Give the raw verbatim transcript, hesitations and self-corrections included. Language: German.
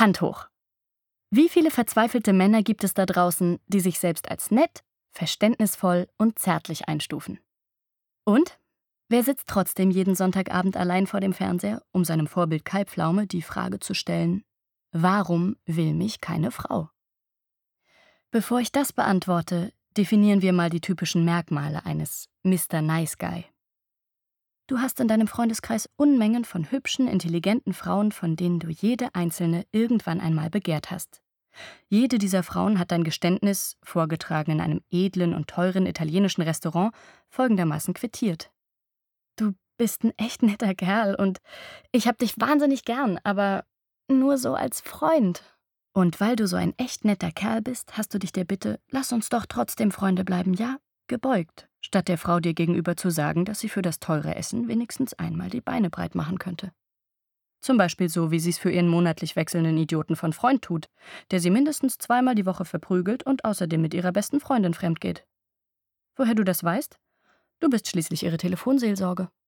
Hand hoch. Wie viele verzweifelte Männer gibt es da draußen, die sich selbst als nett, verständnisvoll und zärtlich einstufen? Und wer sitzt trotzdem jeden Sonntagabend allein vor dem Fernseher, um seinem Vorbild Kai Pflaume die Frage zu stellen: Warum will mich keine Frau? Bevor ich das beantworte, definieren wir mal die typischen Merkmale eines Mister Nice Guy. Du hast in deinem Freundeskreis Unmengen von hübschen, intelligenten Frauen, von denen du jede einzelne irgendwann einmal begehrt hast. Jede dieser Frauen hat dein Geständnis, vorgetragen in einem edlen und teuren italienischen Restaurant, folgendermaßen quittiert: Du bist ein echt netter Kerl und ich hab dich wahnsinnig gern, aber nur so als Freund. Und weil du so ein echt netter Kerl bist, hast du dich der Bitte, lass uns doch trotzdem Freunde bleiben, ja, gebeugt, statt der Frau dir gegenüber zu sagen, dass sie für das teure Essen wenigstens einmal die Beine breit machen könnte. Zum Beispiel so, wie sie es für ihren monatlich wechselnden Idioten von Freund tut, der sie mindestens zweimal die Woche verprügelt und außerdem mit ihrer besten Freundin fremdgeht. Woher du das weißt? Du bist schließlich ihre Telefonseelsorge.